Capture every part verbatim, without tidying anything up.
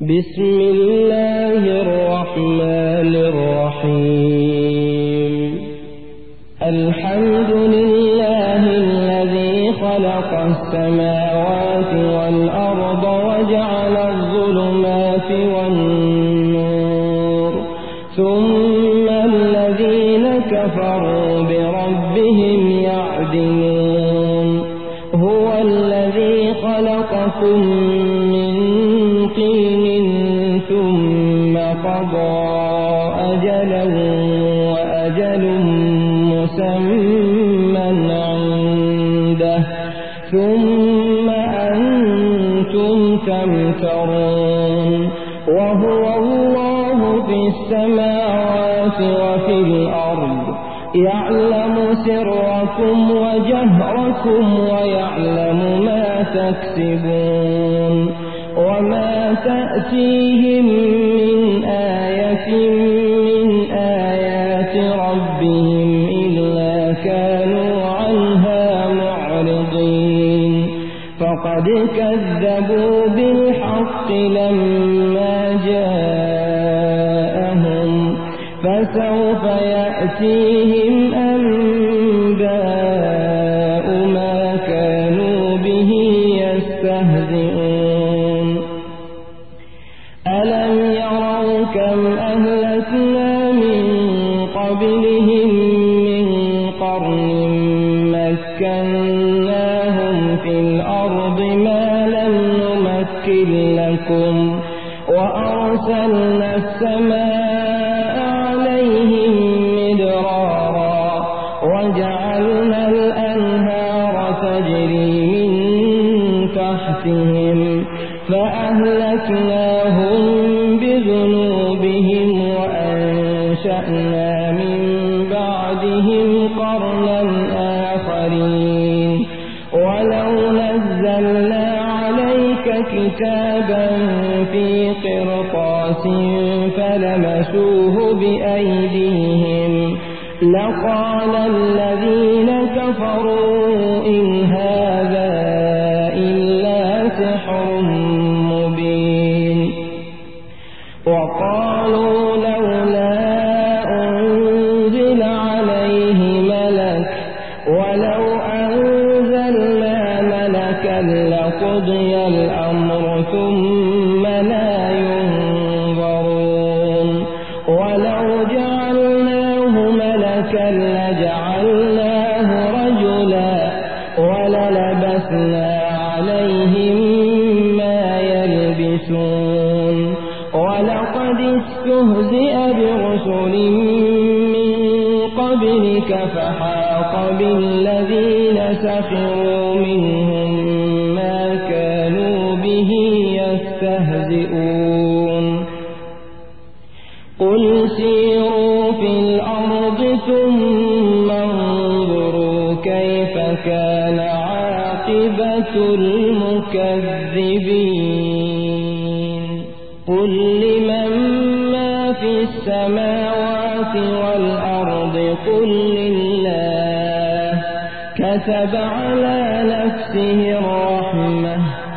بسم الله الرحمن الرحيم الحمد لله الذي خلق السماوات والأرض وجعل الظلمات والنور ثم الذين كفروا بربهم يعدلون هو الذي خلقكم من طين ثم قضى أجلا وأجل مسمى عنده ثم أنتم تمترون وهو الله في السماوات وفي الأرض يعلم سركم وجهركم ويعلم ما تكسبون وما تأتيهم من آية من آيات ربهم إلا كانوا عنها معرضين فقد كذبوا بالحق لما جاءهم فسوف يأتيهم أنباء ما كانوا به يستهزئون ألم يروا كم أهلكنا من قبلهم من قرن مكناهم في الأرض ما لم نمكن لكم وأرسلنا السماء عليهم مدرارا وجعلنا الأنهار تجري من تحتهم فأهلكناهم بذنوبهم وأنشأنا من بعدهم قرنا آخرين ولو نزلنا عليك كتابا في قرطاس فلمسوه بأيديهم لقال الذين كفروا إن هذا إلا سحر مبين وقالوا لولا أنزل عليه ملك ولو أنزلنا ملكا لقضي الأمر ثم لا ينظرون ولو جعلناه ملكا لجعلناه رجلا وللبسنا عليهم ما يلبسون ولقد استهزئ برسل من قبلك فحاق بالذين سخروا منهم ما كانوا به يستهزئون قل سيروا في الأرض ثم انظروا كيف كان عاقبة المكذبين قل لمن ما في السماوات والأرض قل لله كتب على نفسه الرحمة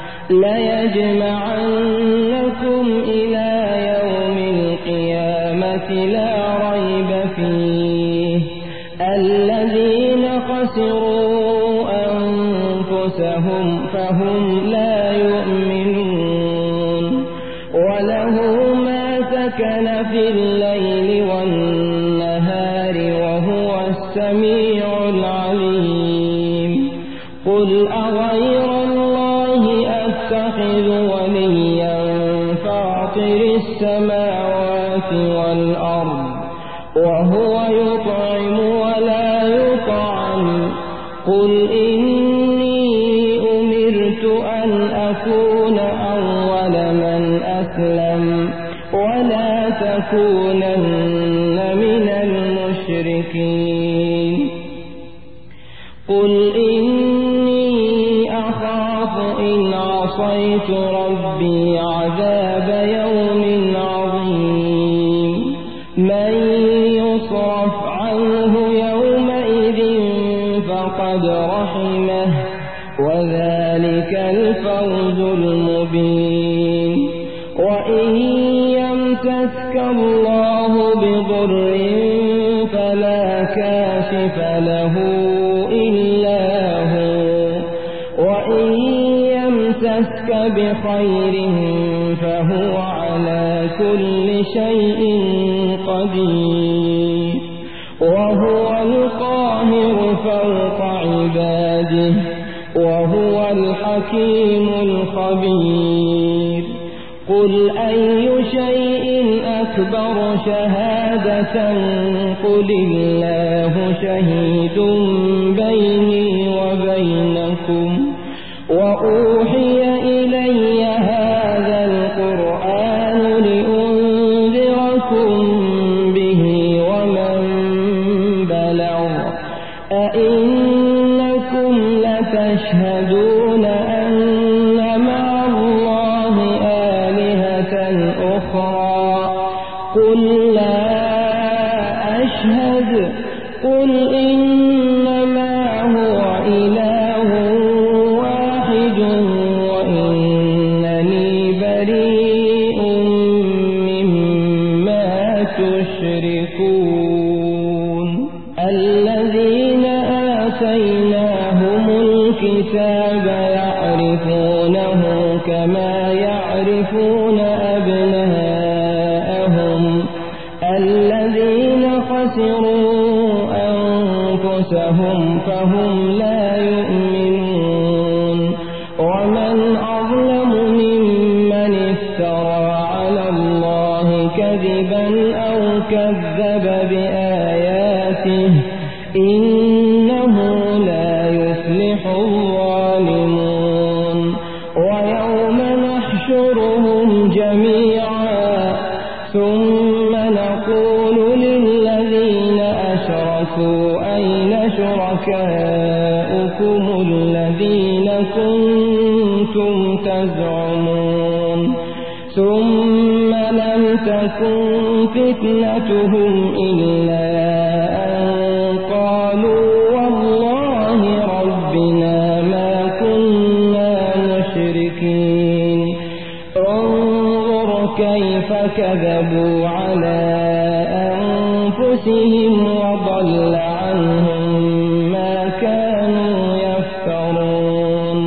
ليجمعنكم إلى يوم القيامة لا ريب فيه الذين خسروا أنفسهم فهم لا يؤمنون وله ما سكن في الليل والنهار وهو السميع العليم قل أغير الله أتخذ وليا فاطر السماوات والأرض وهو يطعم ولا يطعم قل إني أمرت أن أكون أول من أسلم ولا تكونن من المشركين قل إني أخاف إن عصيت ربي عذاب يوم عظيم من يصرف عنه يومئذ فقد رحمه وذلك الفوز المبين وإن يمسسك الله بضر فلا كاشف له إلا هو، وإن يمسسك بخير فهو على كل شيء قدير، وهو القاهر فوق عباده، وهو الحكيم الخبير. قل أي شيء أكبر شهادة قل الله شهيد بيني وبينكم، وأوحي إلي هذا القرآن لأنذركم به ومن بلغ. أئنكم لتشهدون أن مع الله آلهة أخرى؟ قل لا أشهد. قل إنما هو إله واحد وإنني بريء مما تشركون. الذين آتيناهم الكتاب يعرفونه كما يعرفون أبناءهم، الذين خسروا أنفسهم فهم لا يؤمنون. ومن أظلم ممن افترى على الله كذبا أو كذب بآياته، إنه لا يفلح الظالمون. ويوم نحشرهم جميعا ثم نقول للذين أشركوا أين شركاؤكم الذين كنتم تزعمون؟ ثم لم تكن فتنتهم إلا أن قالوا والله ربنا ما كنا مشركين. انظر كيف كذبوا على أنفسهم وضل عنهم ما كانوا يفترون.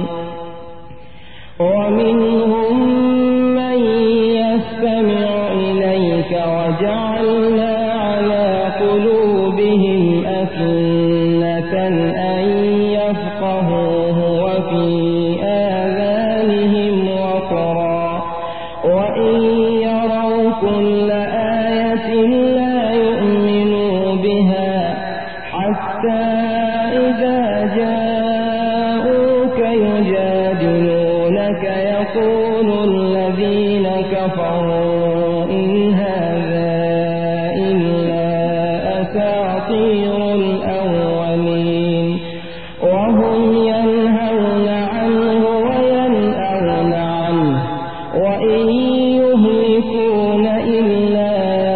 ومنهم من يستمع إليك وجعلنا على قلوبهم أكنة أن يفقهوه وفي آذانهم وقرا، وإن يروا كل آية لا يؤمنوا بها، حتى إذا جاءوك يجادلونك يقول الذين كفروا إن هذا إلا أساطير الأولين، وهم ينهون عنه وينأون عنه، وإن يهلكون إلا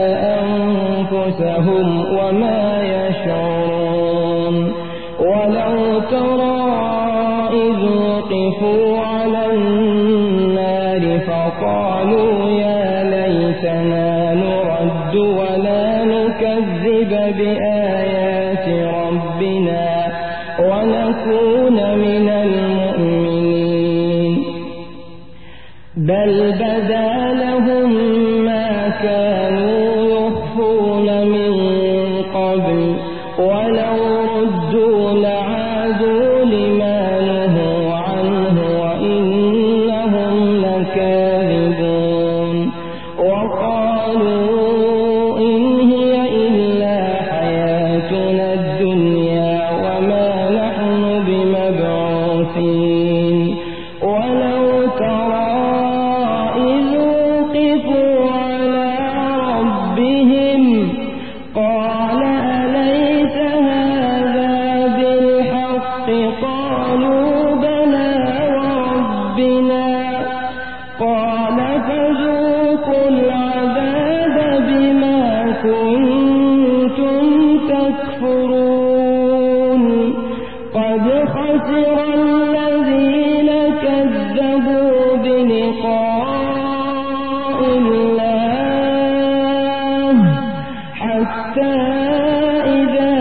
أنفسهم وما يشعرون. ولو ترى إذ وقفوا على النار فقالوا يا ليتنا نرد ولا نكذب بآيات ربنا ونكون من المؤمنين. بل بدا لهم ما كانوا يخفون من قبل، ولو ردوا لعادوا لما نهوا عنه حتى إذا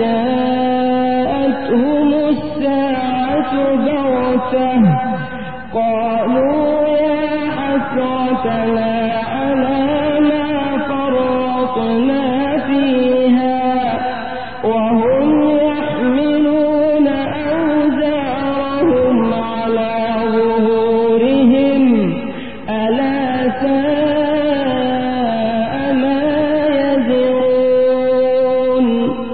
جاءتهم الساعة بغتة قالوا يا حسرتنا على ما فرطنا فيها وهم يحملون أوزارهم على ظهورهم ألا ساء ما يزرون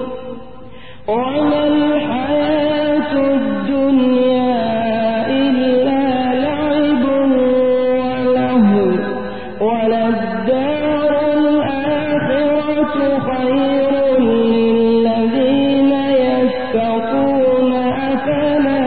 وما الحياة الدنيا إلا لعب ولهو وللدار الآخرة خير للذين يتقون أفلا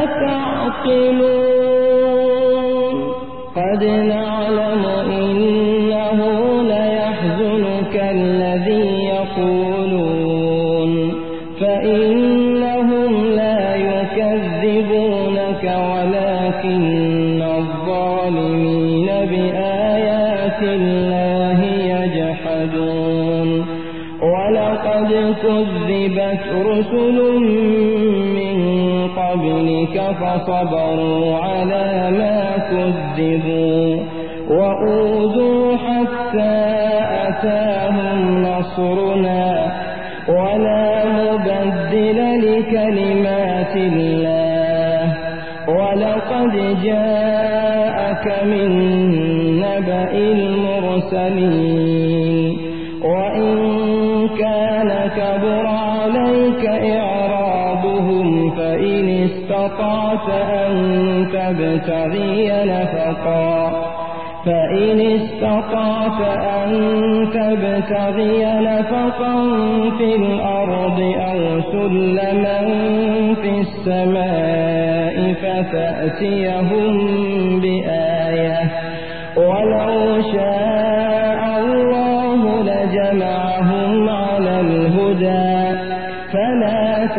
تعقلون قد نعلم إنه ليحزنك الذي يقولون فإنهم لا يكذبونك ولكن الظالمين بآيات الله يجحدون ولقد كذبت رسل من قبلك فصبروا على ما كذبوا وأوذوا حتى أتاهم نصرنا ولا مبدل لكلمات الله ولقد جاءك من نبأ المرسلين وإن كان كبر عليك إعراضهم فإن استطعت أن تبتغي نفقا فإن استطعت أن تبتغي نفقا في الأرض أو سلما في السماء فتأتيهم بآية ولو شاء الله لجمعهم على الهدى فلا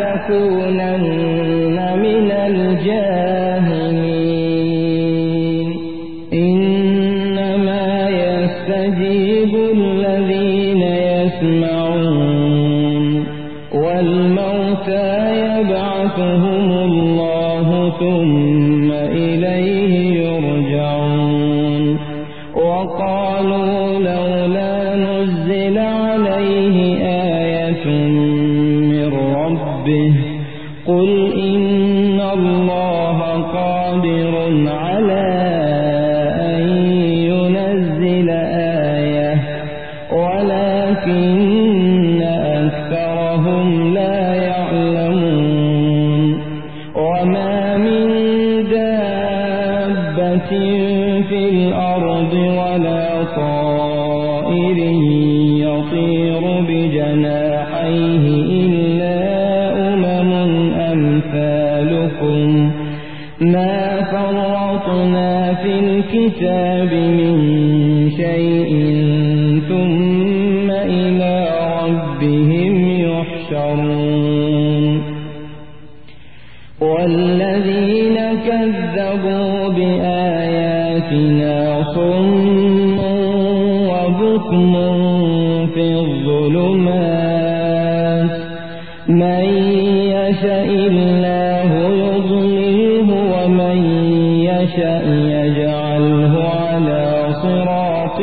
تكونن من الجاهلين إنما يستجيب الذين يسمعون والموتى يبعثهم الله ثم إليه يرجعون وقالوا لولا نزل عليه آية من ربه قل إن الله قادر على أن ينزل آية ولكن أكثرهم لا يعلمون وما من دابة في الأرض ولا طائر يطير بجناحيه إلا أمم أمثالكم ما فرطنا في الكتاب من شيء ثم إلى ربهم يحشرون والذين كذبوا بآياتنا صم وبكم في الظلمات من يشاء الله يضلله ومن يشاء يجعله على صراط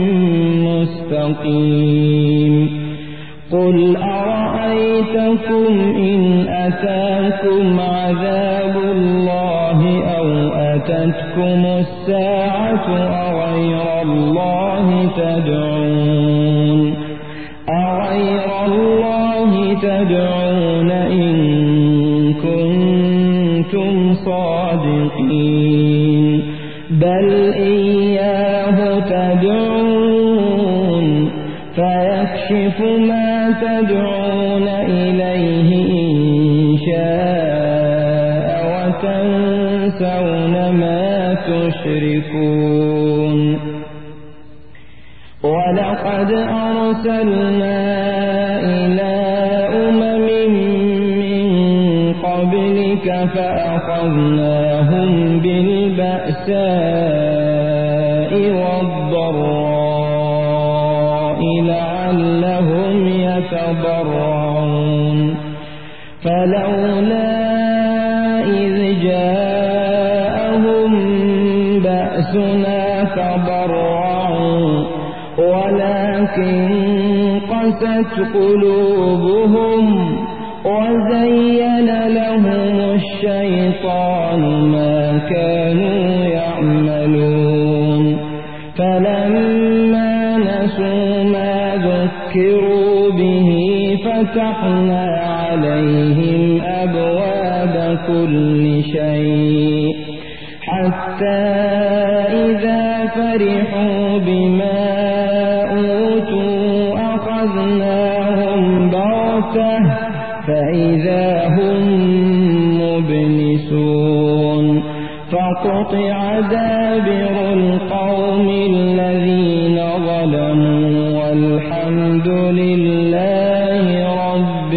مستقيم قل أرأيتكم إن أتاكم عذاب الله أو أتتكم الساعة أغير الله تدعون أغير الله تدعون إن كنتم صادقين بل إياه تدعون فيكشف ما تدعون إليه إن شاء وتنسون ما تشركون ولقد أرسلنا إلى أمم من قبلك فأخذناهم بالبأساء والضراء لعلهم يتقون يتبرعون فلولا إذ جاءهم بأسنا تضرعوا ولكن قست قلوبهم وزين لهم الشيطان ما كانوا يعملون فلما نسوا ما ذكروا به فتحنا عليهم أبواب كل شيء حتى إذا فرحوا بما أوتوا أخذناهم بغتة فإذا هم مبلسون فقطع دابر القوم الذين ظلموا والحمد لله رب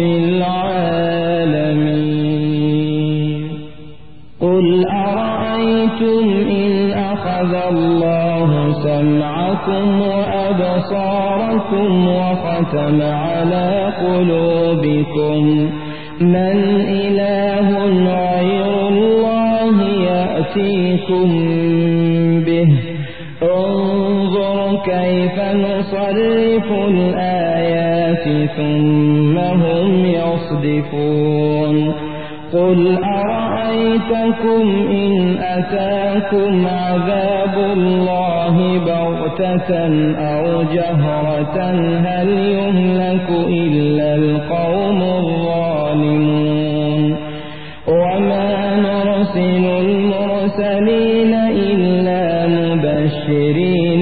العالمين. قل أرأيتم إن أخذ الله سمعكم وأبصاركم وختم على قلوبكم من إله غير الله يأتيكم به انظر كيف نصرف الآيات ثم هم يصدفون. قل أرأيتكم إن أتاكم عذاب الله بغتة أو جهرة هل يهلك إلا القوم الظالمون وما نرسل المرسلين إلا مبشرين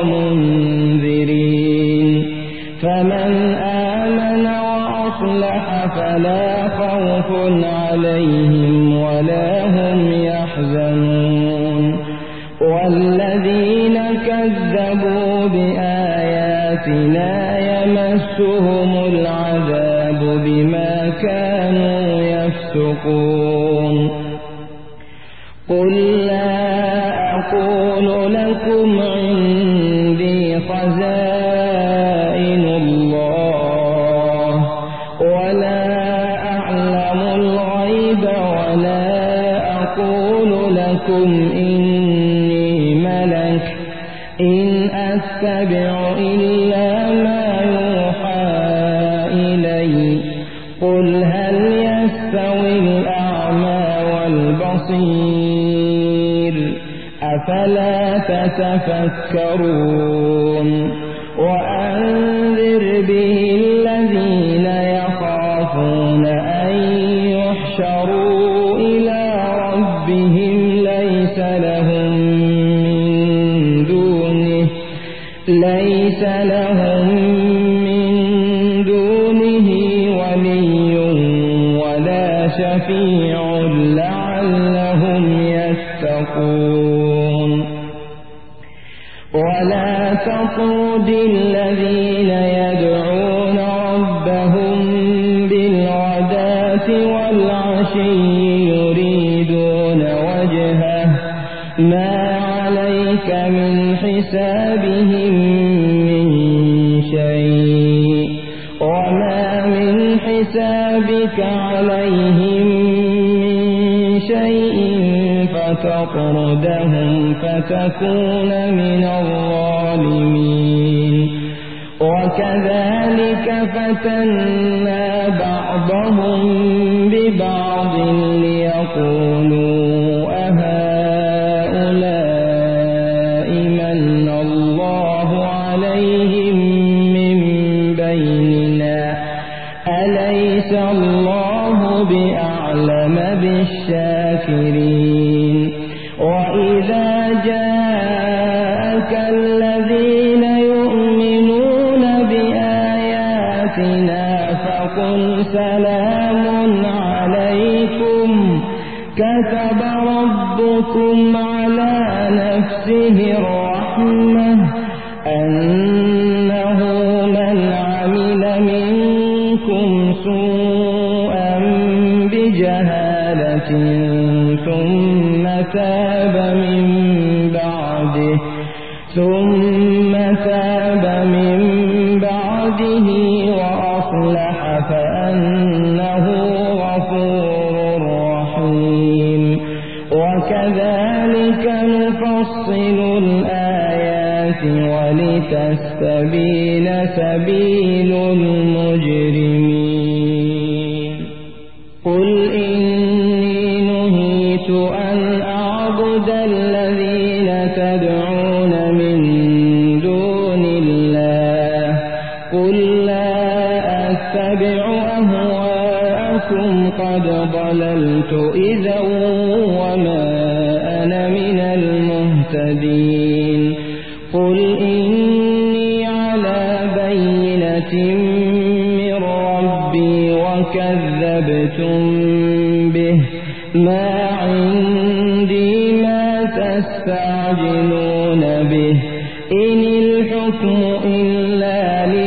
ومنذرين فمن آمن وأصلح فلا خوف عليهم ولا هم يحزنون والذين كذبوا بآياتنا يمسهم العذاب بما كانوا يفسقون. قل لا أقول لكم عندي خزائن الله ولا أعلم الغيب ولا أقول لكم إني ملك إن أتبع إلا ما يوحى إلي. قل هل يستوي الأعمى والبصير أفلا تتفكرون. وأنذر به الذين يخافون أن يحشروا إلى ربهم ليس لهم من دونه ليس لهم من دونه ولي ولا شفيع لعلهم يتقون. ولا تطرد الذين يدعون ربهم بالغداة والعشي يريدون وجهه ما عليك من حسابهم من شيء وما من حسابك عليهم من شيء فتطردهم فتكون من الظالمين. وكذلك فتنا بعضهم ببعض ليقولوا أهؤلاء من الله عليهم من بيننا أليس الله بأعلم بالشاكرين. وإذا جاءك الذين يؤمنون بآياتنا فقل سلام عليكم كتب ربكم على نفسه الرحمة أنه من عمل منكم سوءا بجهالة ثم فأنه غفور رحيم وكذلك نفصل الآيات ولتستبين سبيل المجرمين قل إني نهيت أن أعبد الذين تدعون من دون الله قل لا أتبع أهواءكم قد ضللت إذا وما أنا من المهتدين قل إني على بينة من ربي وكذبتم به ما عندي ما تستعجلون به إن الحكم إلا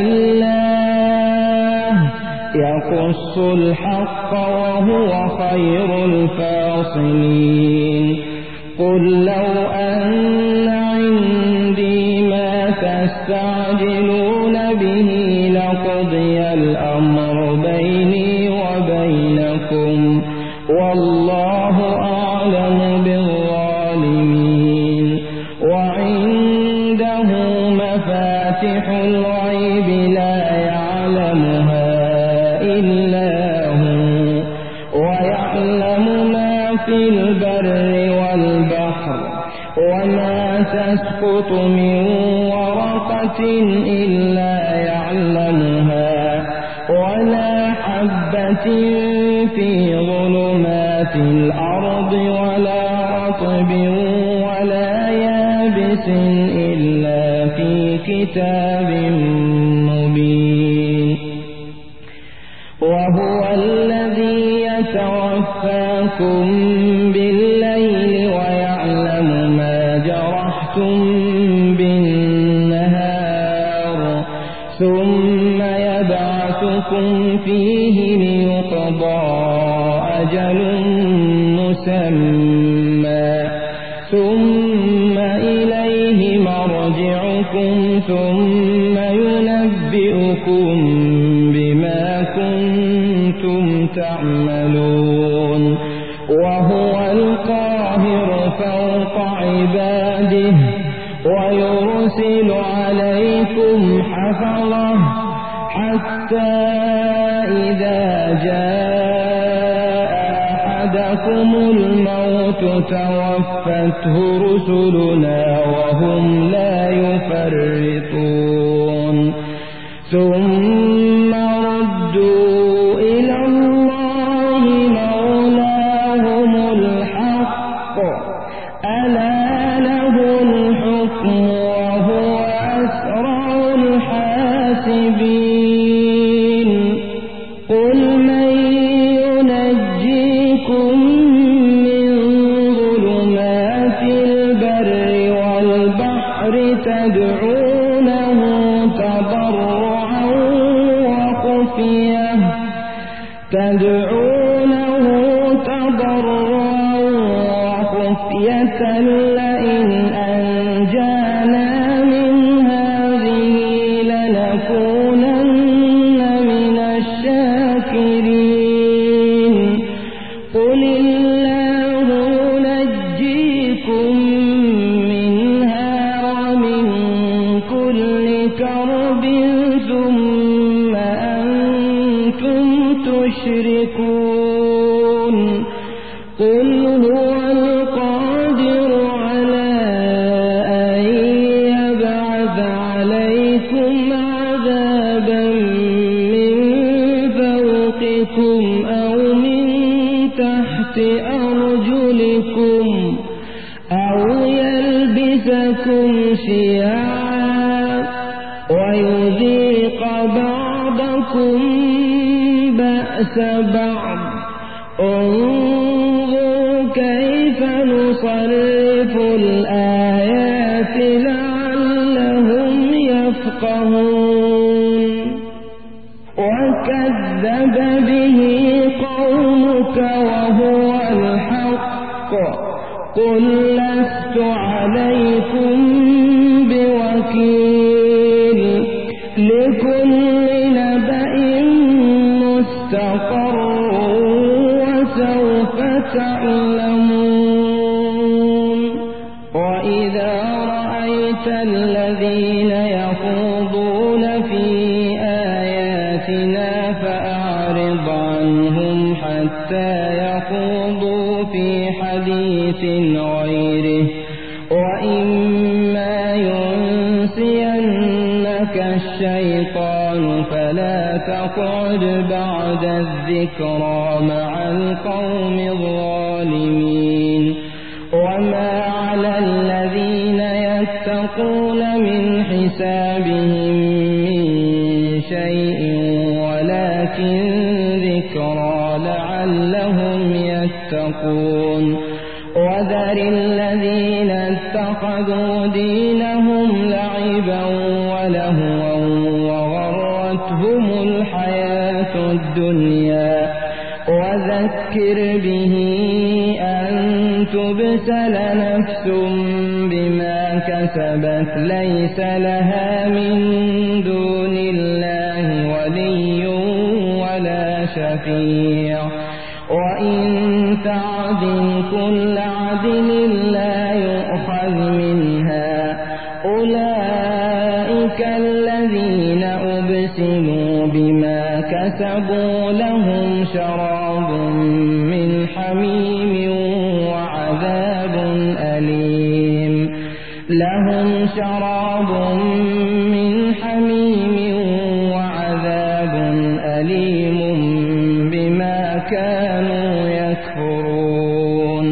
لله يقص الحق وهو خير الفاصلين قل لو أن عندي ما تستعجلون به لقضي الأمر بيني وبينكم والله أعلم بالظالمين وعنده مفاتح الغيب لا يعلمها إلا هو ويعلم ما في البر والبحر وما تسقط من ورقة إلا يعلمها ولا حبة في ظلمات الأرض ولا رطب ولا يابس إلا في كتاب مبين وهو الذي يتوفاكم بالليل ويعلم ما جرحتم بالنهار ثم يبعثكم فيه ليقضى أجل مسمى ثم إليه مرجعكم ثم ينبئكم بما كنتم تعملون وهو القاهر فوق عباده ويرسل عليكم حفظه حتى إذا جاء أحدكم الموت توفته رسلنا وهم لا يفرطون ثم ردوا إلى الله مولاهم الحق ألا له الحكم وهو أسرع الحاسبين قل من ينجيكم من ظلمات البر والبحر تدعونه تضرعا وخفية تدعونه تضرعا وخفية لئن أنجانا من هذه لنكونن من الشاكرين قل الله ينجيكم منها ومن كل كرب ثم أنتم تشركون قل هو القادر على أن يبعث عليكم عذابا من فوقكم أو من تحت أرجلكم أو يلبسكم شيعا ويذيق بعضكم بأس بعض انظر كيف نصرف الآيات لعلهم يفقهون وكذب به قومك وهو الحق قل لست عليكم بوكيل لكل نبأ تعلمون وإذا رأيت الذين يخوضون في آياتنا فأعرض عنهم حتى يخوضوا في حديث غيره وإما ينسينك الشيطان فلا تقعد بعد الذكرى مع القوم الظالمين وما على الذين يتقون من حسابهم من شيء ولكن ذكرى لعلهم يتقون وذر الذين اتخذوا دينهم لعبا ولهوا وغرتهم الحياة الدنيا وذكر به أن تبسل نفس بما كسبت ليس لها من دون الله ولي ولا شفيع وإن تعدل كل عدل لا يؤخذ منها أولئك الذين أبسلوا بما كسبوا لهم شراب من حميم وعذاب أليم لهم شراب من حميم وعذاب أليم بما كانوا يكفرون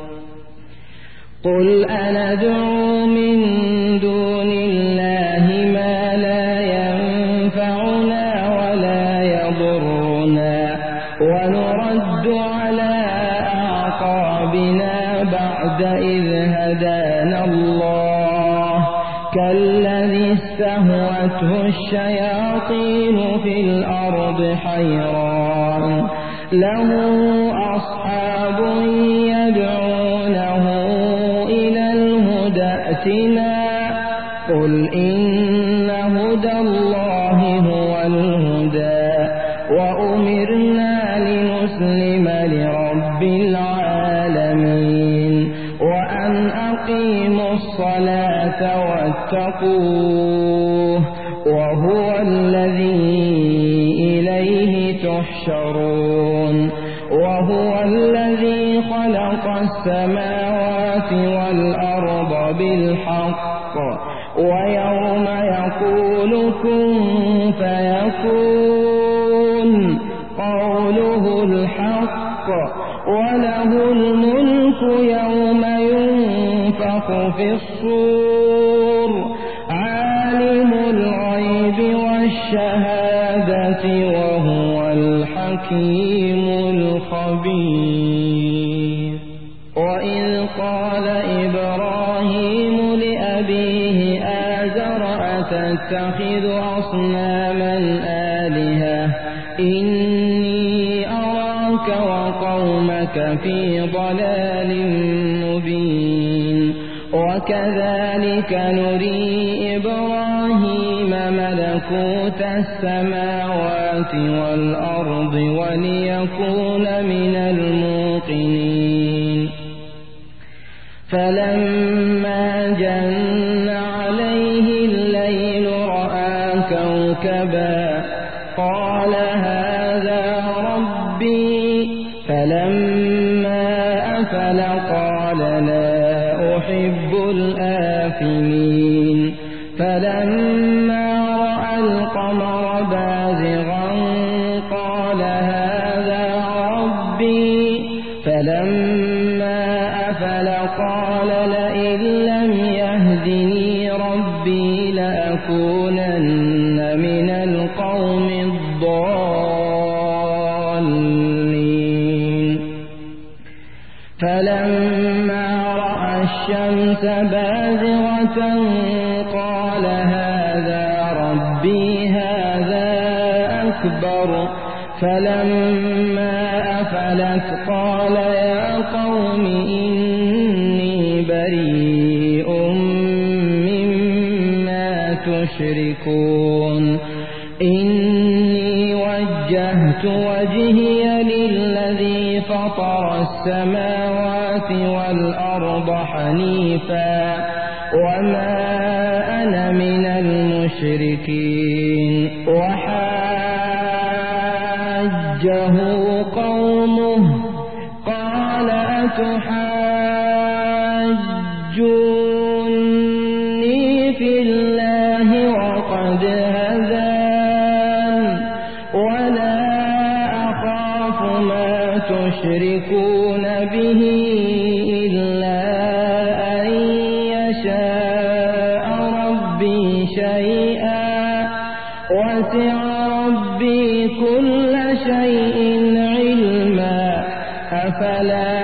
قل أندعو من دون الله ما لا ينفعنا ولا يضرنا ونرد على أعقابنا بعد إذ هدانا الله كالذي استهوته الشياطين في الأرض حيران له أصحاب يدعونه إلى الهدى ائتنا قل إن هدى الله هو الهدى وأمرنا لنسلم لرب العالمين وأن أقيموا الصلاة واتقوه وهو الذي إليه تحشرون وهو الذي خلق السماوات والأرض بالحق ويوم يقول كن فيكون قوله الحق وله الملك يوم ينفخ في الصور عالم الغيب والشهادة وهو الحكيم الخبير وإذ قال إبراهيم لأبيه آزر أتتخذ أصناما آلهة إني أراك وقومك في ضلال مبين وكذلك نري إبراهيم ملكوت السماوات والأرض وليكون من الموقنين فلما جن عليه الليل رأى كوكبا قال هذا ربي فلما أفل قال لا أحب الآفلين فلما رأى القمر بازغا قال هذا ربي فلما أفل قال لئن لم يهدني ربي لأكونن من القوم الضالين فلما رأى الشمس بازغة قال هذا ربي هذا أكبر فلما أفلت قال يا قوم إني بريء مما تشركون إني وجهت وجهي للذي فطر فطر السماوات والأرض حنيفا وما أنا من المشركين وحاجه قومه قال أتحاجوني في الله وقد هدان ولا أخاف ما تشركون به إلا أن يشاء ربي شيئا وسع ربي كل شيء علما أفلا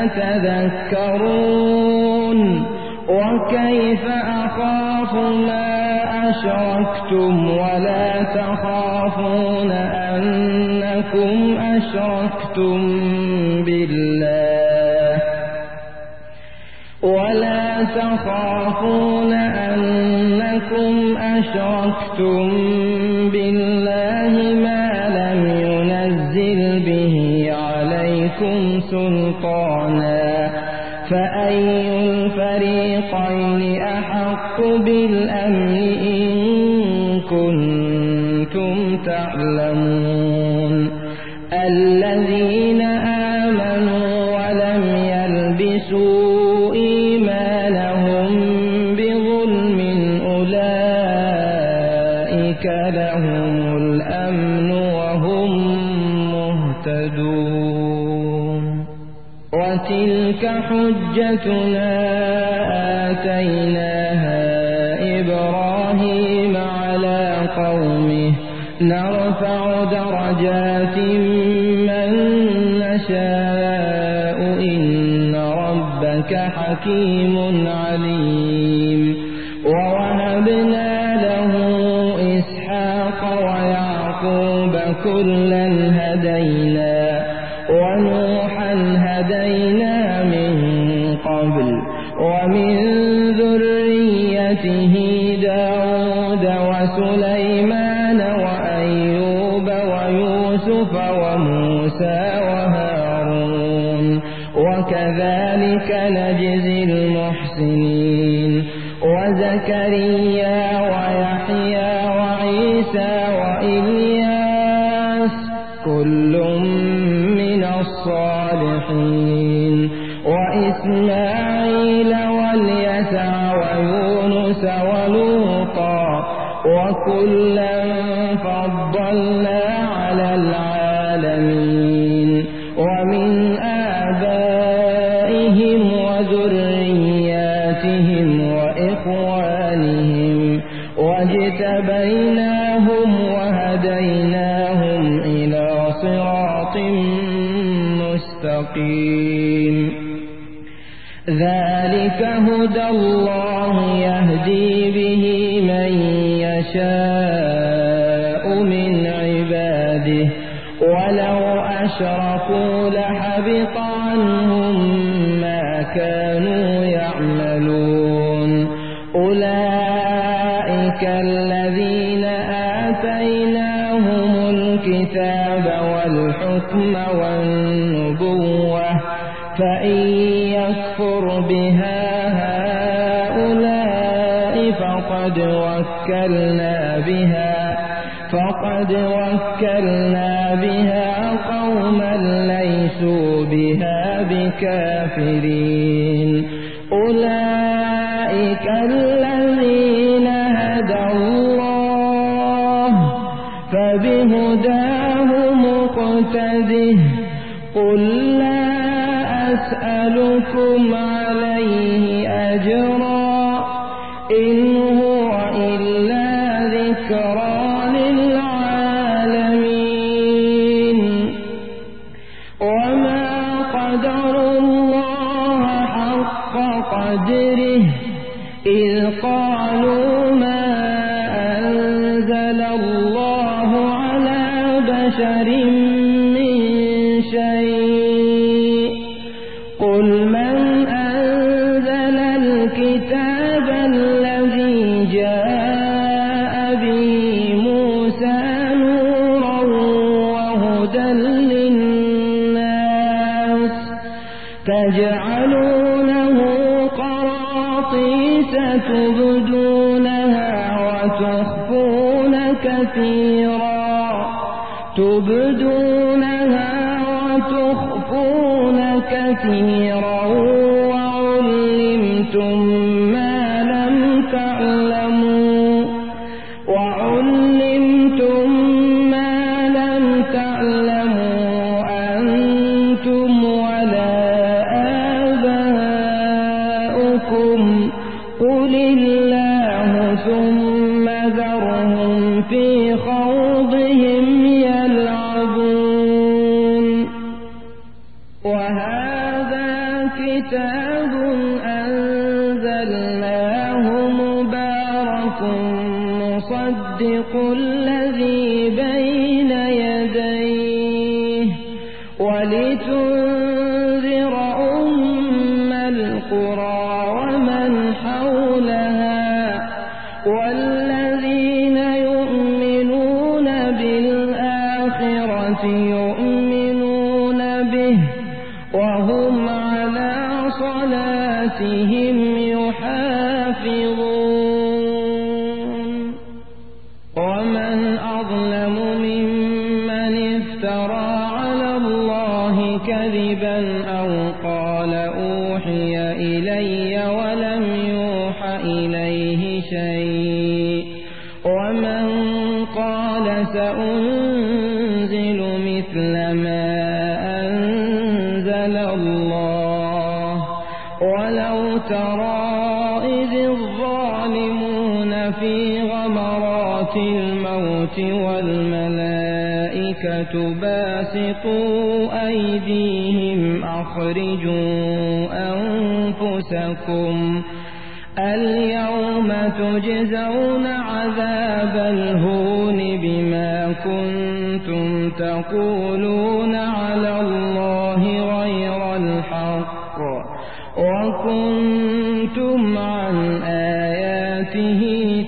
تتذكرون وكيف أخاف ما أشركتم ولا تخافون أنكم أشركتم بالله ولا تخافون أنكم أشركتم بالله ما لم ينزل به عليكم سلطانا فأي الفريقين أحق بالأمن إن كنتم تعلمون الذين آمنوا ولم يلبسوا إيمانهم بظلم أولئك لهم الأمن وهم مهتدون وتلك حجتنا آتيناها إبراهيم على قومه نرفع درجات من نشاء إن ربك حكيم عليم ووهبنا له إسحاق ويعقوب كلا هدينا ونوحا هدينا من قبل ومن ذريته داود وسليمان وأيوب ويوسف وموسى وهارون وكذلك نجزي المحسنين وزكريا ويحيى وعيسى وإلياس كل من الصالحين وإسماعيل واليسع ويونس ولوطا وكلا فضلنا على العالمين ومن آبائهم وذرياتهم وإخوانهم واجتبيناهم وهديناهم إلى صراط مستقيم ذلك هدى الله يهدي به من يشاء من عباده ولو أشركوا لحبط عنهم ما كانوا يعملون أولئك الذين آتيناهم الكتاب والحكم والنبوة فإن يكفر بها هؤلاء فقد وكلنا بها فقد وكلنا بها قوما ليسوا بها بكافرين أولئك الذين هدى الله فبهداه مقتده قل لا أسألكم عليه أجرا إن هو إلا ذكرى للعالمين وما قدر الله حق قدره إذ قالوا ما أنزل الله على بشر من شيء قل من أنزل الكتاب الذي جاء به تجعلونه قراطيس تبدونها وتخفون كثيرا تبدونها وتخفون كثيرا وعلمتم ما لم تعلموا وعلمتم ما لم تعلموا أنتم ولا آباؤكم قل الله ثم ذرهم في خوضهم يلعبون. وهذا كتاب أنزلناه مبارك مصدق الذي بين يديه ولتنذر أم القرى ومن حولها والذين يؤمنون بالآخرة يؤمنون به وهم على صلاتهم يحافظون. ومن أظلم ممن افترى على الله كذبا أو قال أوحي إلي ولم يوح إليه شيء ومن قال سأنزل مثل ما أنزل الله ولو ترى إذ الظالمون في غمرات الموت والملائكة باسطوا أيديهم أخرجوا أنفسكم اليوم تجزون عذاب الهون بما كنتم تقولون على الله غير الحق وكنتم عن آياته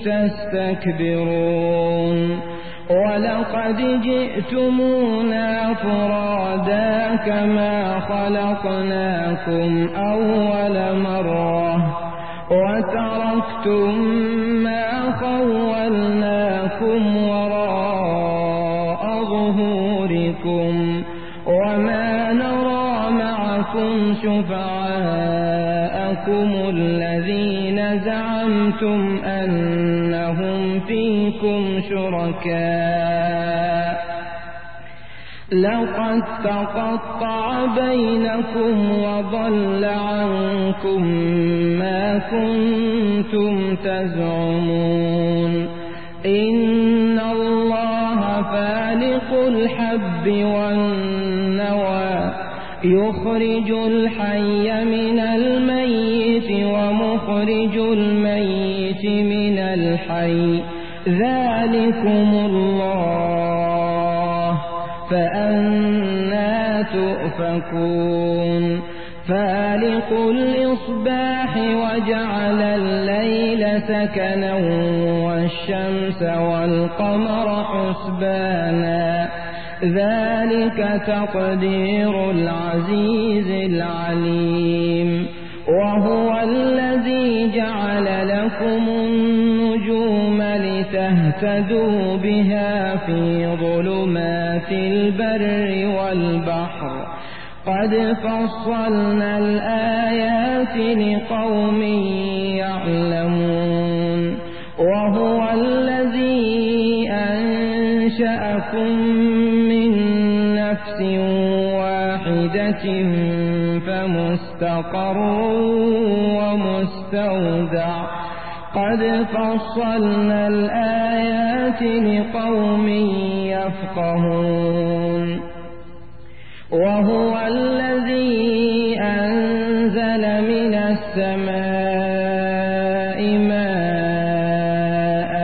تستكبرون. ولقد جئتمونا فرادا كما خلقناكم أول مرة وتركتم ما خولناكم وراء ظهوركم وما نرى معكم شفعاءكم الذين زعمتم أنهم فيكم شركاء لقد تقطع بينكم وضل عنكم ما كنتم تزعمون. إن الله فالق الحب والنوى يخرج الحي من الميت ومخرج الميت من الحي ذلكم الله فأنى تؤفكون. فالق الإصباح وجعل الليل سكنا والشمس والقمر حسبانا ذلك تقدير العزيز العليم. وهو الذي جعل لكم النجوم لتهتدوا بها في ظلمات البر والبحر قد فصلنا الآيات لقوم يعلمون. وهو الذي أنشأكم من نفس واحدة فمستقر ومستودع قد فصلنا الآيات لقوم يفقهون. وهو الذي أنزل من السماء ماء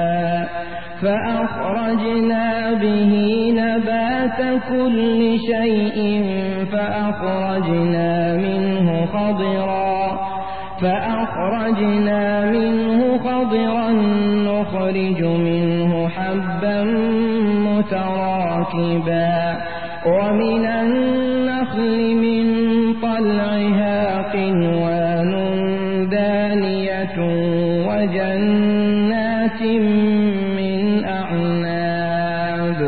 فأخرجنا به نبات كل شيء فأخرجنا منه خضرا فأخرجنا منه خضرا نخرج منه حبا متراكبا ومن النخل من طلعها من أعناب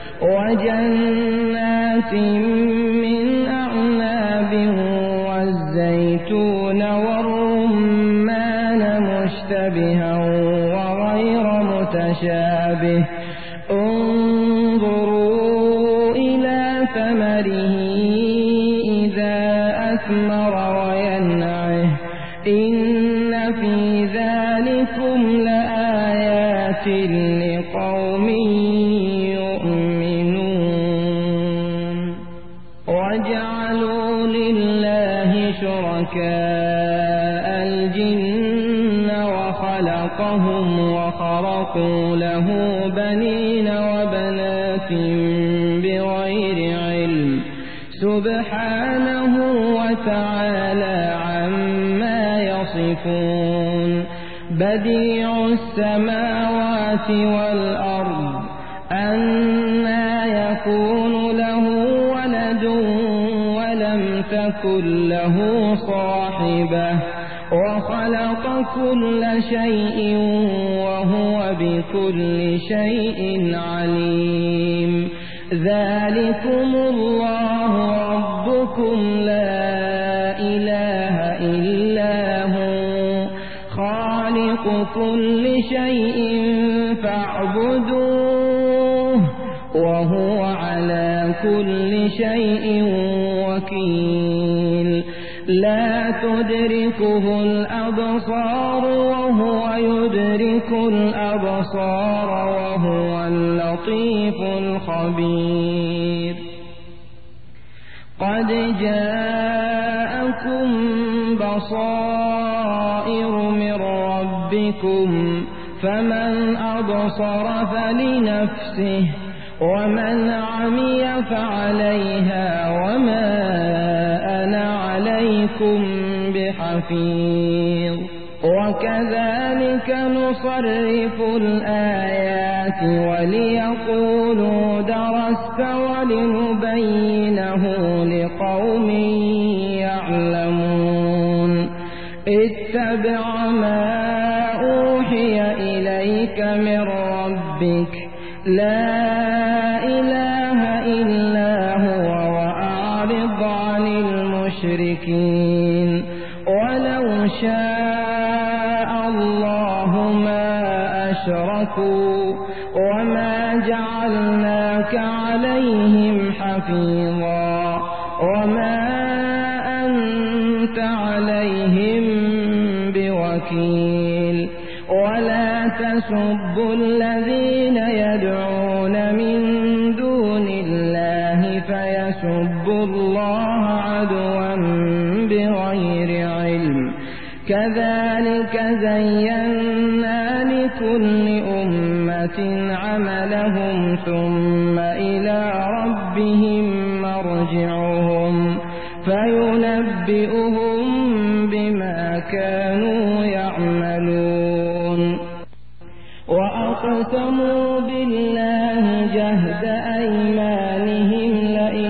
وجنات من أعناب والزيتون والرمان مشتبها وغير متشابه انظروا إلى ثمره إذا أثمر وينعه إن في ذلكم لآيات لقوم يؤمنون وجعلوا لله شركاء الجن وخلقهم وخرقوا له بنين وبنات بغير علم سبحانه وتعالى عما يصفون بديع السماوات والأرض أنى يكون له ولد ولم تكن له صاحبة وخلق كل شيء وهو بكل شيء عليم ذلكم الله ربكم لا إله إلا هو خالق كل شيء فاعبدوه وهو على كل شيء وكيل لا تدركه الأبصار وهو يدرك الأبصار وهو اللطيف الخبير قد جاءكم بصائر من ربكم فمن أبصر فلنفسه ومن عمي فعليها وما أنا عليكم بحفيظ وكذلك نصرف الآيات وليقولوا درست ولنبينه لقوم يعلمون اتبع ما أوحي إليك من ربك لا إله إلا هو وأعرض عن المشركين ولو شاء الله ما أشركوا وما جعلناك عليهم حفيظا وما أنت عليهم بوكيل ولا تسبوا الذين يدعون من دون الله فيسبوا الله عدوا بغير علم كذلك زينا لكل أمة عملهم ثم إلى ربهم مرجعهم فينبئهم بما كانوا يعملون وأقسموا بالله جهد أيمانهم لئن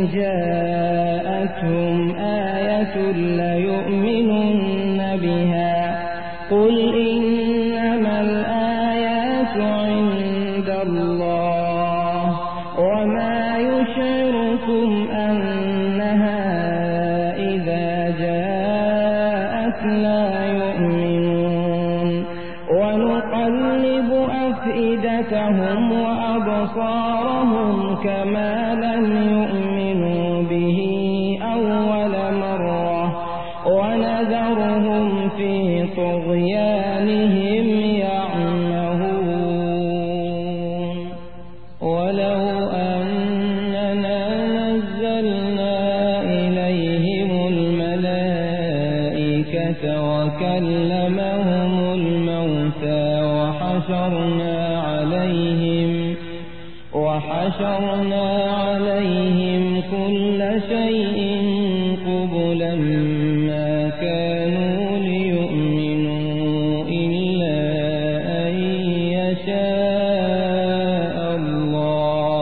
جاءتهم آية ليؤمنن بها قل إنما الآيات عند الله وما يشعركم أنها إذا جاءت لا يؤمنون ونقلب أفئدتهم وأبصارهم كما لم يؤمنوا به أول مرة ونذرهم في طغيانهم يعمهون ولو أننا نزلنا إليهم الملائكة وكلمهم الموتى وحشرنا عليهم وحشرنا عليهم كل شيء قبلا ما كانوا ليؤمنوا إلا أن يشاء الله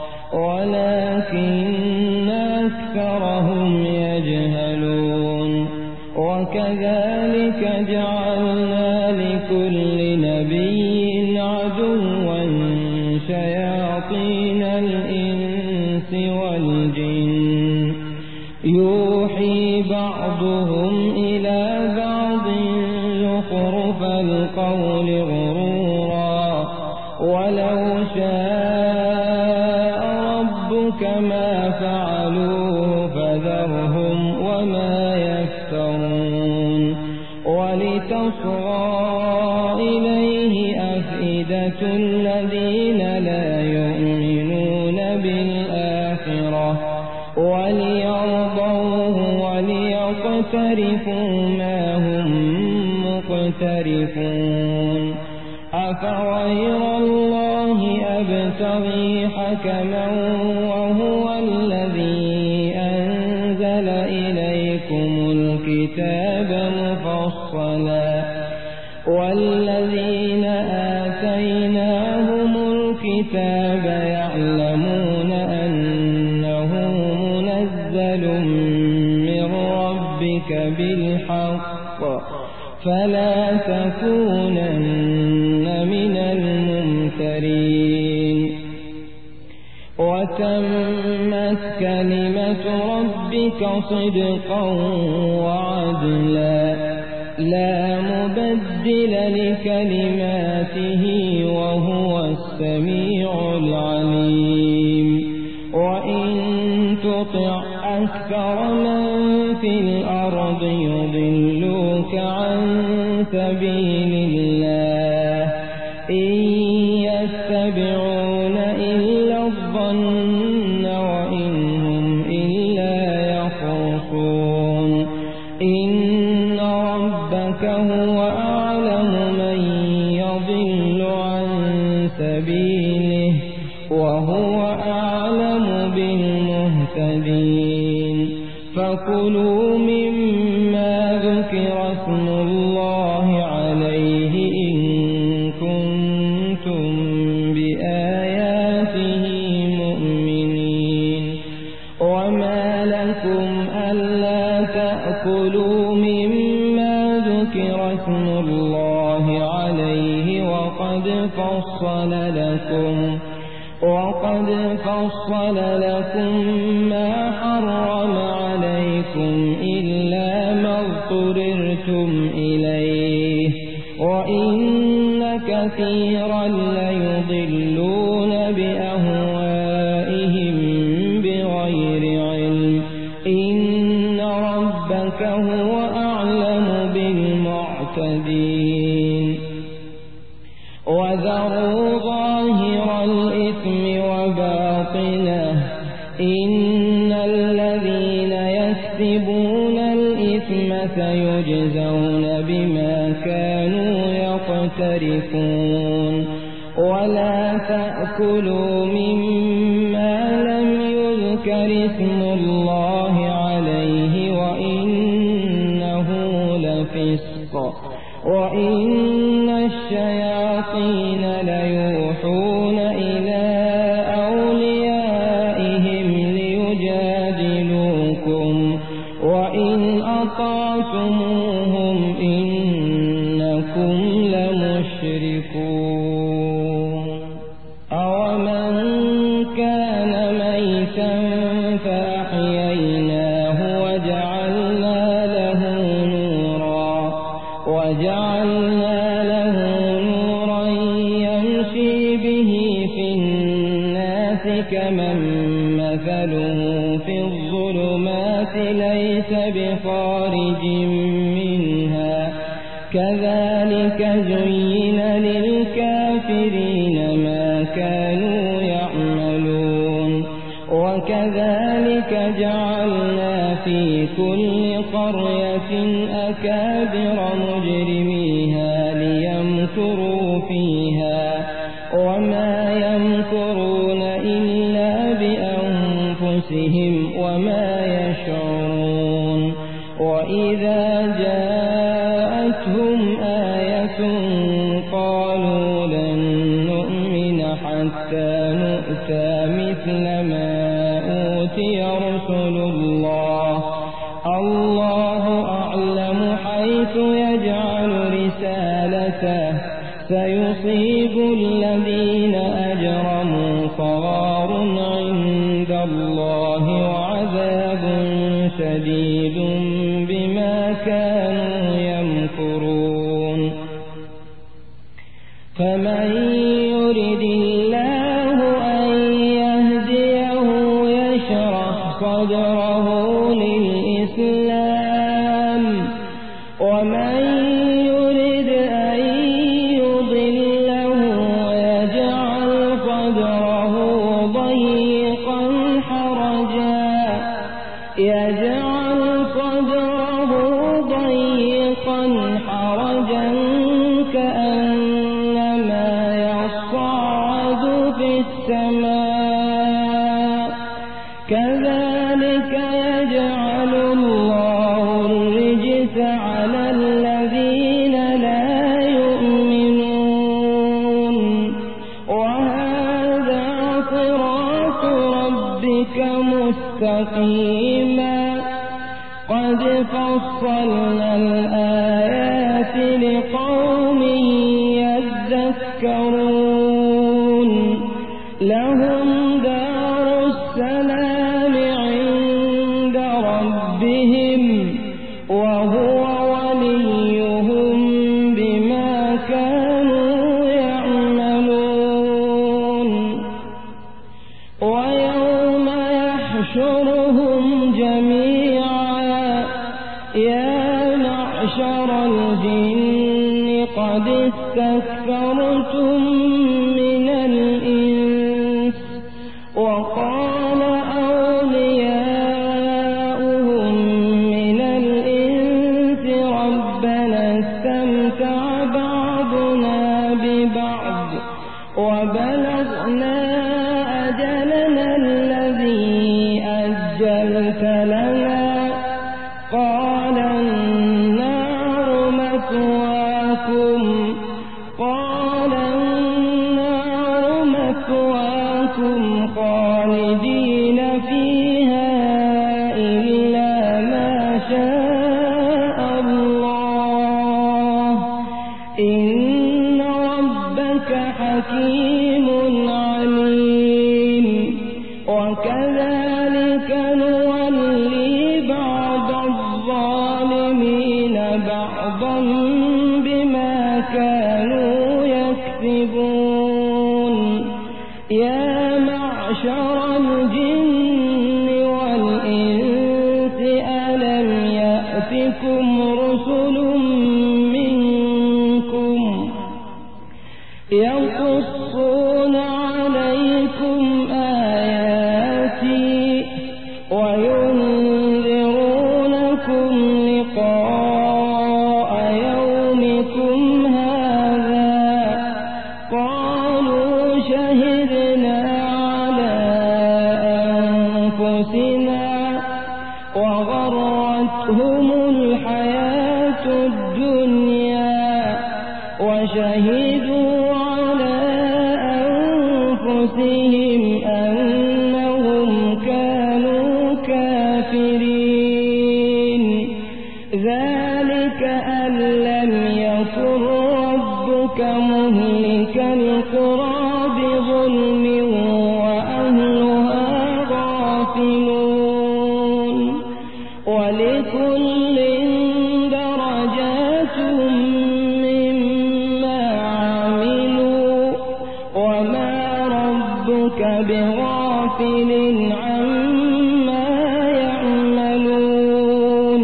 ولكن أكثرهم يجهلون وكذلك جعلنا لكل نبي عدوا شياطين الإنس والجن يوحي بعضهم إلى بعض زخرف القول غرورا ولو شاء ربك ما فعلوه فذرهم وما يفترون ولتصغى إليه أفئدة الذين لا يؤمنون بالآخرة وليرضوه وليقترفوا ما هم مقترفون أفغير الله أبتغي حكما وهو الذي أنزل إليكم الكتاب مفصلا والذين آتيناهم الكتاب يعلمون أنه منزل من ربك بالحق فلا تكونن من الممترين وتمت كلمة ربك صدقا وعدلا لا مبدل لكلماته وهو السميع العليم وإن تطع أكثر من في الأرض يضلوك عن سبيل الله إن يتبعون إلا الظن وإن هم إلا يخرصون إن ربك هو أعلم من يضل عن سبيله وهو أعلم بالمهتدين فكلوا مما ذكر اسم الله عليه إن كنتم بآياته مؤمنين وما لكم ألا تأكلوا مما ذكر اسم الله عليه وقد فصل لكم وقد فصل لكم ما حرم عليكم إلا ما اضطررتم إليه وإن كثيرا ليضلون بأهوائهم بغير علم إن ربك هو أعلم بالمعتدين وذروا ظاهر الإثم وباطنه إن الذين يكسبون الإثم سيجزون بما كانوا يقترفون ولا تأكلوا مما لم يذكر اسم الله عليه وإنه لفسق وإن الشياطين ليوحون إلى أوليائهم ليجادلوكم وإن أطعتموهم إنكم لمشركون أومن كان ميتا فأحييناه وجعلنا له نورا وجعلنا له نورا يمشي به في الناس كمن مثله في الظلمات ليس بخارج منها كذلك زين للكافرين ما كانوا يعملون وكذلك جعلنا في كل قرية أكابر مجرميها ليمكروا فيها وما يمكرون إلا بأنفسهم وما يشعرون وإذا جاءتهم آية قالوا لن نؤمن حتى نؤتى مثل ما أوتي رسل الله الله أعلم حيث يجعل رسالته سيصيب يصيب الذين أجرموا صغار عند الله وعذاب شديد بما كانوا يمكرون فمن يرد الله أن يهديه يشرح صدره للإسلام ومن يرد أن يضله يجعل صدره ضيقا حرجا يجعل صدره ضيقا حرجا كأنما يصعد في السماء كذلك يجعل الله الرجس على الذين لا يؤمنون وهذا صراط ربك مستقيما قد فصلنا الآيات لقوم يذكرون لهم دار السلام عند ربهم وهو وليهم بما كانوا يعملون ويوم يحشرهم جميعا يا معشر الجن قد استكثرتم من الإنس وقال أولياؤهم من الإنس ربنا استمتع بعضنا ببعض وبلغنا أجلنا الذي أجلت لنا قال النار مثواكم قال النار مثواكم خالدين فيها إلا ما شاء الله إن ربك حكيم عليم وكذلك نولي بعض الظالمين بعضا بما كانوا يكسبون يا معشر الجن والإنس ألم يأتكم رسل منكم يقصون عليكم آياتي وينذرونكم لقاء يومكم هذا قالوا شهدنا على أنفسنا وغرتهم الحياة الدنيا وشهدوا على أنفسهم أنهم كانوا كافرين ذلك أن لم يكن ربك مهلك القرى بظلم وأهلها غافلون ولكل درجات مما عملوا وما ربك بغافل عما يعملون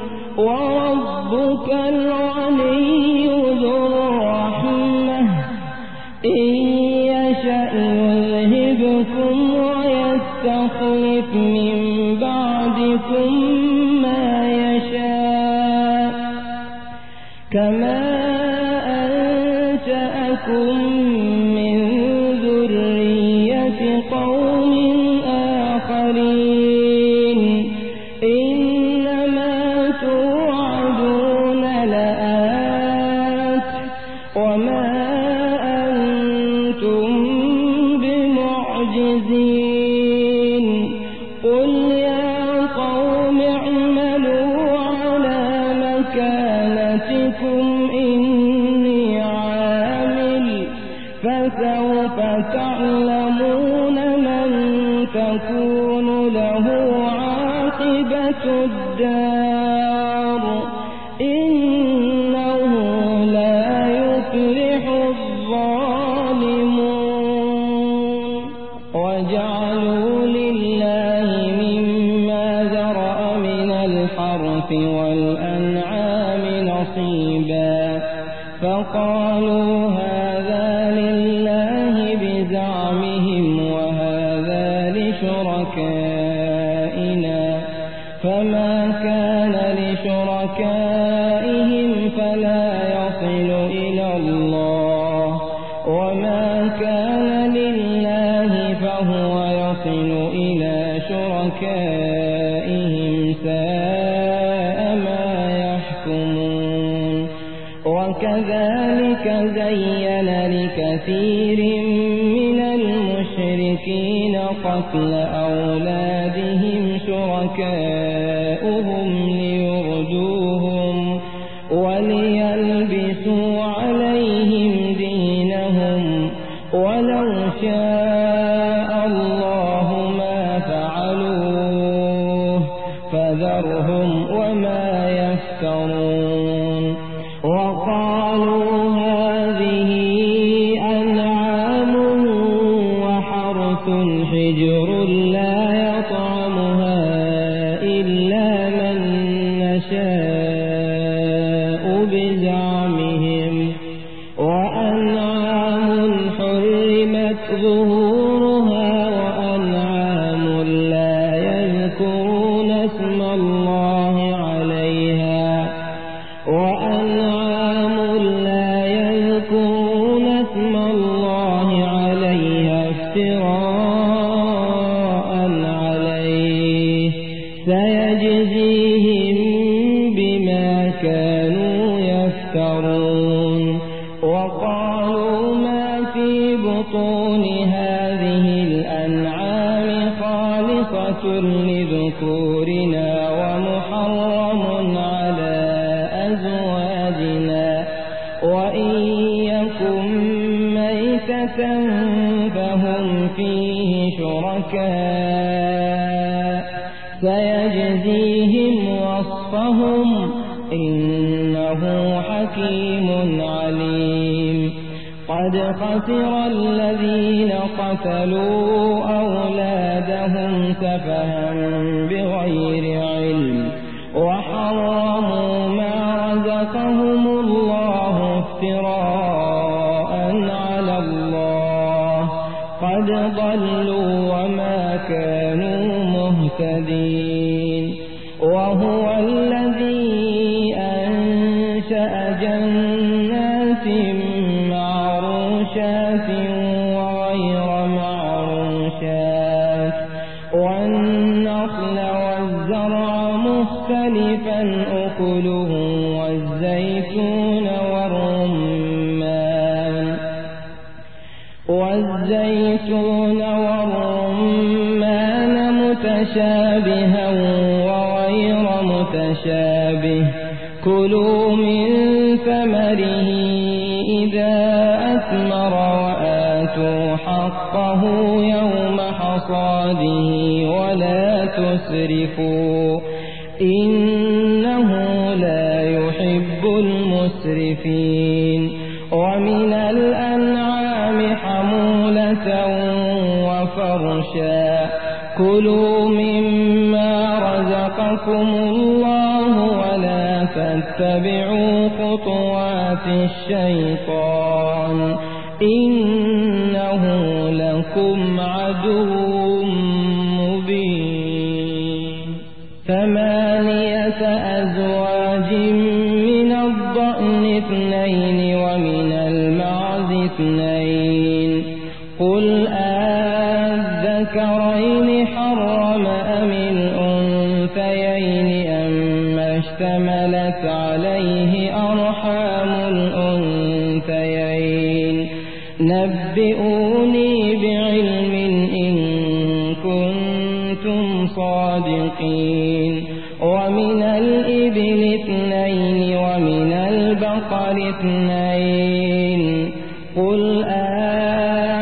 وربك الغني ذو الرحمة إن يشأ يذهبكم ويستخلف من بعدكم ما يشاء كما أنشأكم من ذرية قوم آخرين إنما توعدون لآت وما أنتم بمعجزين قل يا قوم اعملوا على مكانتكم إني عامل فسوف تعلمون من تكون له عاقبة الدار إنه لا يفلح الظالمون وجعلوا لله مما ذرأ من الحرث والأنعام نصيبا فقالوا هذا لله بزعمهم وهذا لشركائنا فما كان لشركائهم فلا يصل إلى الله وما كان لله فهو يصل إلى شركائهم ساء ما يحكمون وكذلك زين لكثير من المشركين قتل أولادهم شركاؤهم ليردوهم وليلبسوا عليهم دينهم ولو شاء الله ما فعلوه فذرهم وما يفترون وقالوا هذه أنعام وحرث حجر لا يطعمها إلا من نشاء بزعمهم وأنعام حرمت ظهورها وأنعام لا يذكرون اسم الله عليها وأنعام لا يذكرون اسم الله عليها افتراء عليه سيجزيهم بما كانوا يفترون وقالوا ما في بطون هذه الأنعام خالصة لذكورنا ومحرم على أزواجنا وإن يكن ميتة فهم فيه شركاء سيجزيهم وصفهم إنه حكيم عليم قد خسر الذين قتلوا أولادهم سفها بغير علم وحرموا ما رزقهم الله افتراء على الله قد ضلوا وما كانوا مهتدين وهو الذي أنشأ جنات معروشات وغير معروشات والنخل والزرع مختلفا أكله والزيتون والرمان والزيتون والرمان متشابها وغير متشابه كلوا من ثمره إذا أثمر وآتوا حقه يوم حصاده ولا تسرفوا إنه لا يحب المسرفين ومن الأنعام حمولة وفرشا كلوا مما رزقكم الله ولا تتبعوا خطوات الشيطان إنه لكم عدو مبين ثمانية أزواج من الضأن اثنين ومن المعز اثنين قل أذكرين حرم أم الأنثيين أما اشتملت عليه أرحام الأنثيين نبئوني بعلم إن كنتم صادقين ومن الإبل اثنين ومن البقر اثنين قل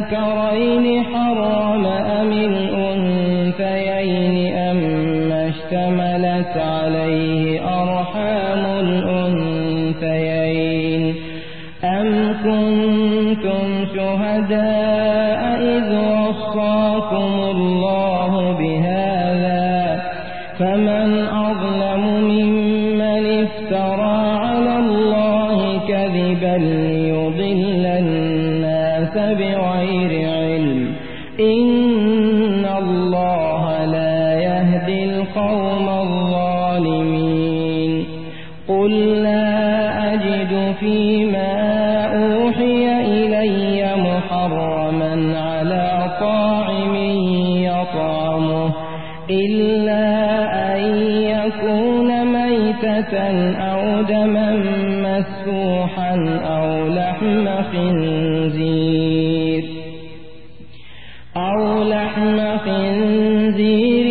الذكرين حرم أم الأنثيين أما اشتملت عليه أرحام الأنثيين أم كنتم شهداء إذ وصاكم الله بهذا فمن أظلم ممن افترى على الله كذبا ليضل الناس بغير علم إن الله لا يهدي القوم الظالمين قل لا أجد فيما أوحي إلي محرما على طاعم يطعمه إلا أن يكون ميتة أو دما مسفوحا أو لحم خنزير أو لحم خنزير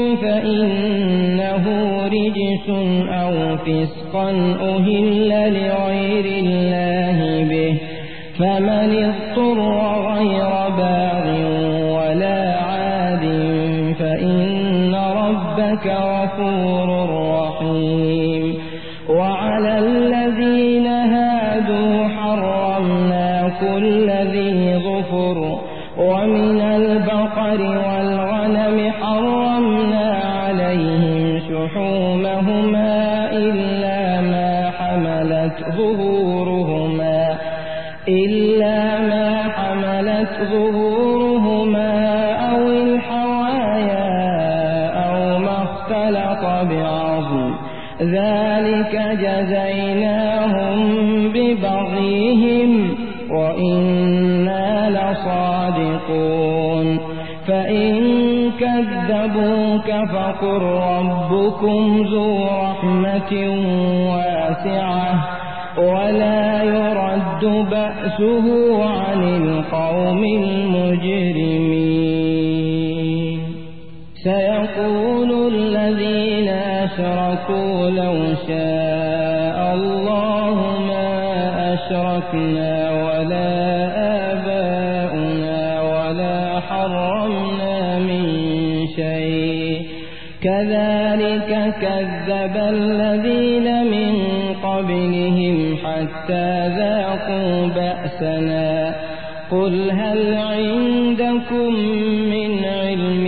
فإنه رجس أو فسقا أهل لغير الله به فمن اضطر غير باغ ولا عاد فإن ربك غفور رحيم وعلى الذين هادوا حرمنا كل ذي ظفر ومن البقر والغنم حرمنا عليهم شحومهما إلا ما حملت ظهورهما إلا ما حملت ظهورهما أو الحوايا أو ما اختلط بعظم ذلك جزيناهم ببغيهم وإنا لصادقون فإن كذبوك فقل ربكم ذو رحمة واسعة ولا يرد بأسه عن القوم المجرمين سيقول الذين أشركوا لو شاء الله ما أشركنا ولا آباؤنا ولا حرمنا من شيء كذلك كذب الذين من قبلهم حتى ذاقوا بأسنا قل هل عندكم من علم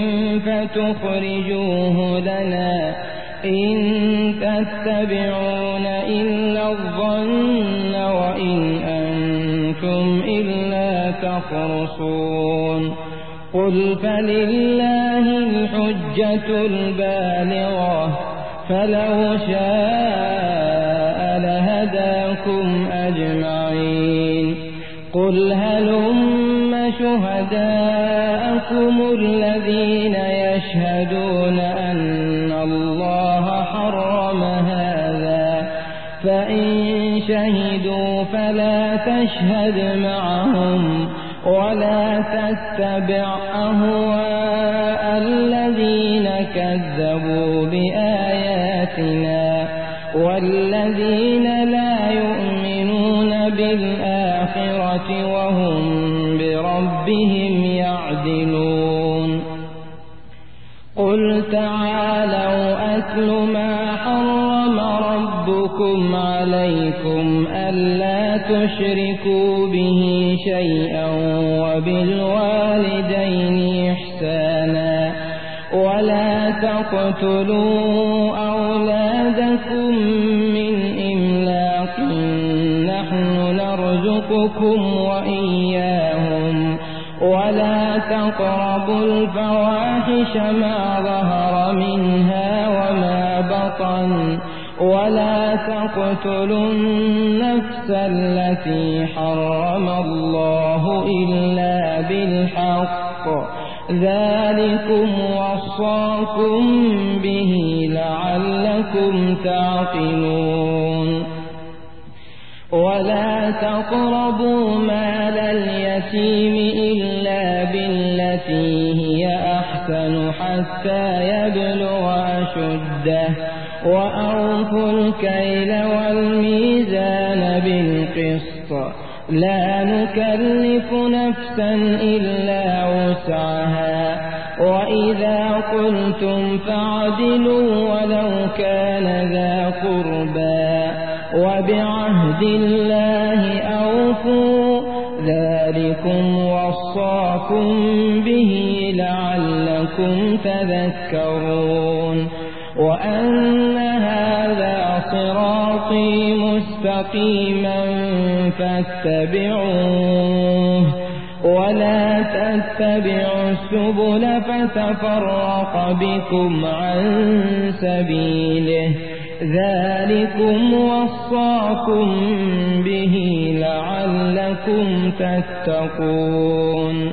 فتخرجوه لنا إن تتبعون إلا الظن وإن أنتم إلا تخرصون قل فلله الحجة البالغة فلو شاء لهداكم أجمعين قل هلم شهداءكم الذين يشهدون أن الله حرم هذا فإن شهدوا فلا تشهد معهم ولا تتبع أهواء الذين كذبوا بآياتنا والذين لا يؤمنون بالآخرة وهم بربهم يعدلون قل تعالوا أتل ما حرم ربكم عليكم ألا تشركوا به شيئا وبالوالدين إحسانا ولا تقتلوا أولادكم من إملاق نحن نرزقكم وإياهم ولا تقربوا الفواحش ما ظهر منها وما بطن ولا تقتلوا النفس التي حرم الله إلا بالحق ذلكم وصاكم به لعلكم تعقلون ولا تقربوا مال اليتيم إلا بالتي هي أحسن حتى يبلغ أشده وأوفوا الكيل والميزان بالقسط لا نكلف نفسا إلا وسعها وإذا قلتم فاعدلوا ولو كان ذا قربى وبعهد الله أوفوا ذلكم وصاكم به لعلكم تذكرون وأن هذا صراطي مستقيما فاتبعوه ولا تتبعوا السبل فتفرق بكم عن سبيله ذلكم وصاكم به لعلكم تتقون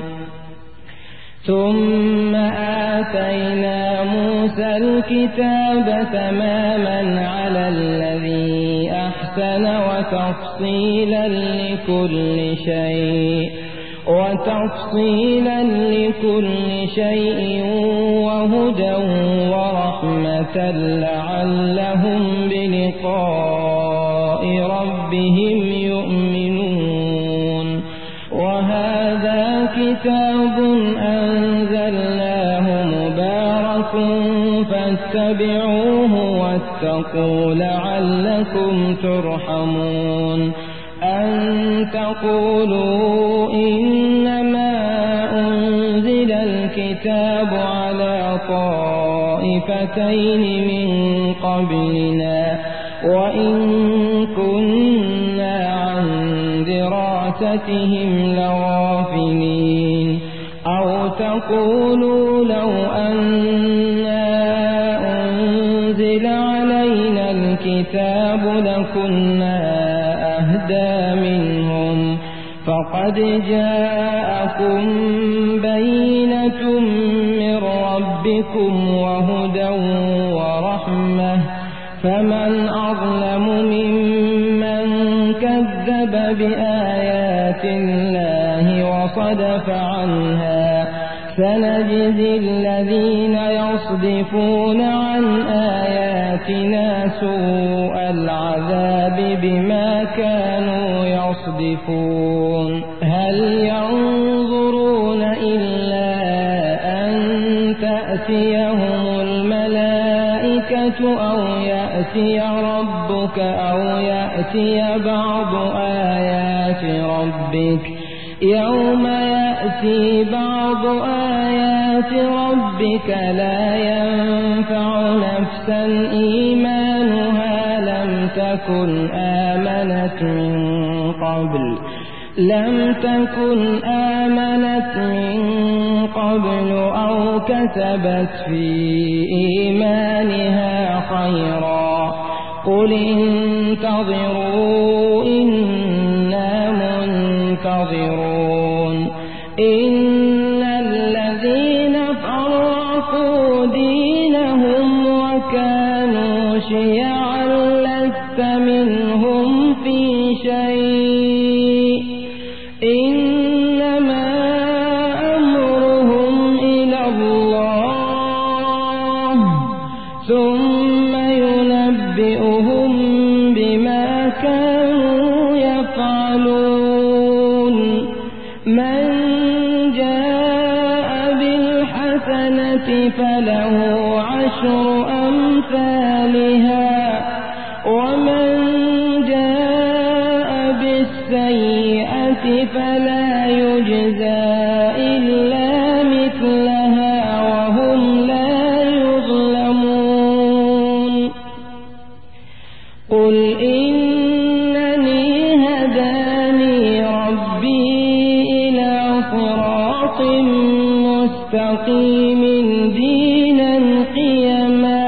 ثم آتينا موسى الكتاب تماما على الذي أحسن وتفصيلا لكل شيء وتفصيلا لكل شيء وهدى ورحمة لعلهم بلقاء ربهم يؤمنون وهذا كتاب أنزلناه مبارك فاتبعوه واتقوا لعلكم ترحمون أن تقولوا إنما أنزل الكتاب على طائفتين من قبلنا وإن كنا عن دراستهم لغافلين أو تقولوا لو أنا أنزل علينا الكتاب لكنا أهدى منهم فقد جاءكم بينة من ربكم وهدى ورحمة فمن أظلم ممن كذب بآيات الله وصدف عنها سنجزي الذين يصدفون عن آياتنا سوء العذاب بما كانوا يصدفون هل ينظرون إلا أن تأتيهم الملائكة أو يأتي ربك أو يأتي بعض آيات ربك يوم يأتي بعض آيات ربك لا ينفع نفسا إيمانها لم تكن آمنت من قبل لم تكن آمنت من قبل أو كسبت في إيمانها خيرا قل انتظروا إنا منتظرون إن الذين فرقوا دينهم وكانوا شيعا لست منهم في شيء إنما أمرهم إلى الله ثم ينبئهم بما كانوا يفعلون من جاء بالحسنة فله عشر أمثالها ومن جاء بالسيئة فلا يجزى إلا مثلها وهم لا يظلمون قل إنني هداني ربي إلى صراط مستقيم دينا قيما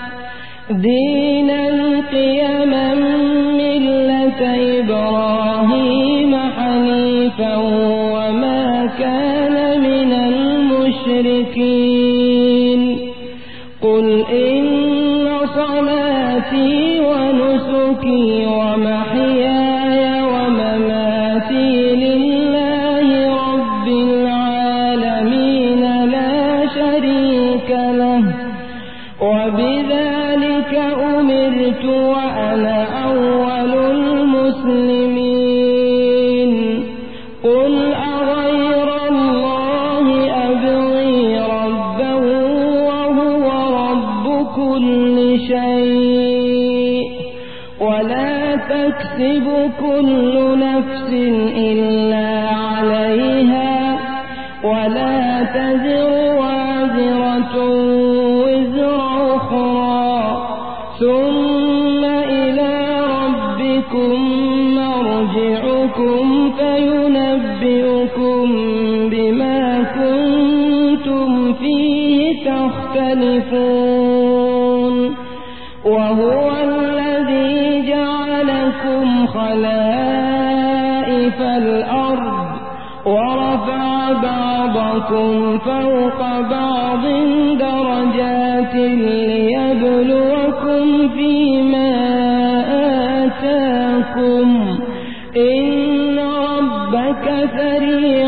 دينا قيما ملة إبراهيم حنيفا وما كان من المشركين قل إن صلاتي ونسكي ومحياي ومماتي لله رب العالمين لا شريك له وبذلك أمرت وأنا أول المسلمين كل نفس إلا عليها ولا تزر وازرة وزر أخرى ثم إلى ربكم مرجعكم فينبئكم بما كنتم فيه تختلفون وهو الذي جعلكم خلائف الأرض ورفع بعضكم فوق بعض درجات ليبلوكم فيما آتاكم إن ربك سريع